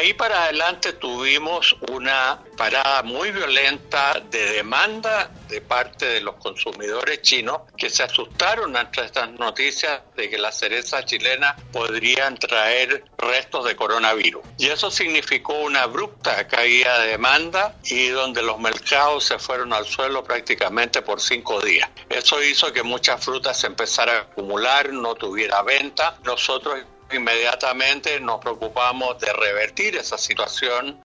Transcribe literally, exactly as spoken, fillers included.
ahí para adelante tuvimos una parada muy violenta de demanda de parte de los consumidores chinos que se asustaron ante estas noticias de que las cerezas chilenas podrían traer restos de coronavirus. Y eso significó una abrupta caída de demanda y donde los mercados se fueron al suelo prácticamente por cinco días. Eso hizo que muchas frutas se empezaran a acumular, no tuviera venta. Nosotros inmediatamente nos preocupamos de revertir esa situación